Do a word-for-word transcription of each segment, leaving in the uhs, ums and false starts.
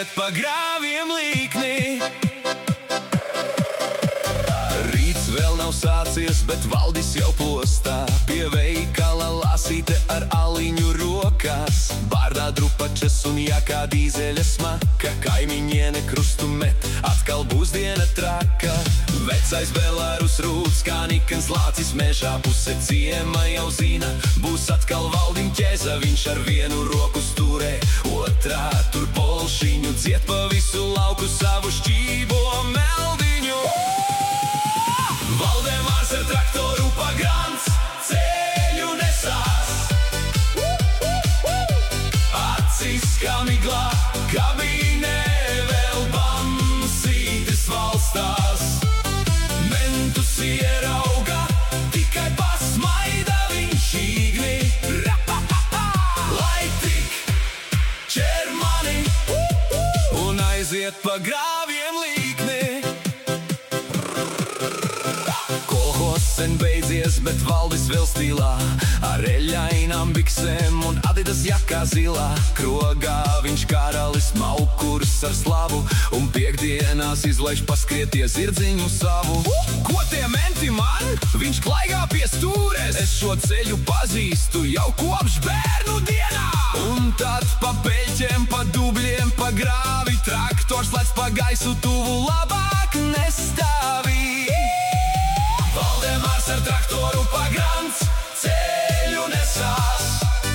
aiziet pa grāviem līkni. Rīts vēl nav sācies, bet Valdis jau postā. Pie veikala lasīte ar aliņu rokās. Bārdā drupačas un jākā dīzeļa smaka. Kaimiņiene krustu met, atkal būs diena traka. Vecais Belārus rūts, kā nikans lācis mežā. Puse ciema jau zina, būs atkal Valdim ķēza. Viņš ar vienu roku stūrē, otrā tur polšiņu. Dzied pa visu lauku savu šķībo meldiņu. Valdemārs ar traktoru pa grants ceļu nesās. Acis kā miglā, kabīnē vēl bamsītes valstās. Mentus ierauga, tikai pasmaida viņš īgni. Lai tik ķer mani un aiziet pa grāviem līkni. Sen beidzies, bet Valdis vēl stīlā, ar eļainām biksēm un Adidas jakā zilā. Krogā viņš karalis maukurs ar slavu, un piekdienās izlaiž paskrieties zirdziņu savu. Ko tie menti man? Viņš klaigā pie stūres. Es šo ceļu pazīstu jau kopš bērnu dienā. Un tad pa peļķiem, pa dubļiem, pa grāvi traktors lec pa gaisu tuvu, labāk nestāvī. Valdemārs ar traktoru pa grants ceļu nesās.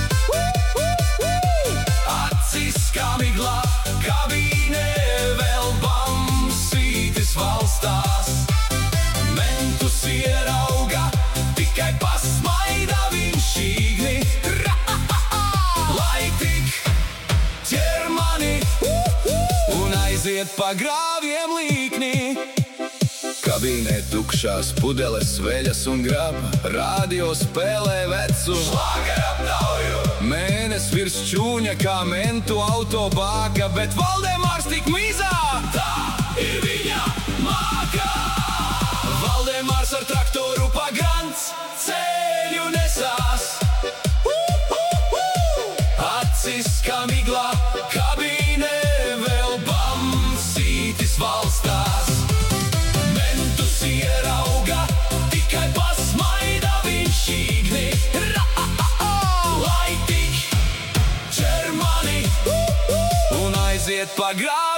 Acis kā miglā, kabīnē vēl bamsītis valstās. Mentus ierauga, tikai pasmaida viņš īgni. Lai tik ķer mani un aiziet pa grāviem līkni. Kabīnē tukšās pudeles, veļas un graba. Radio spēlē vecu šlāgeraptauju. Mēnes virs čūņa kā mentu autobāka, bet Valdemārs tik mizā. Tā ir viņa māka. Valdemārs ar traktoru pa grants ceļu nesās. Acis kā miglā, kabīnē vēl bamsītis valstās. Ierauga, tikai pasmaida viņš īgni. Lai tik ķer mani un aiziet pa grāvi.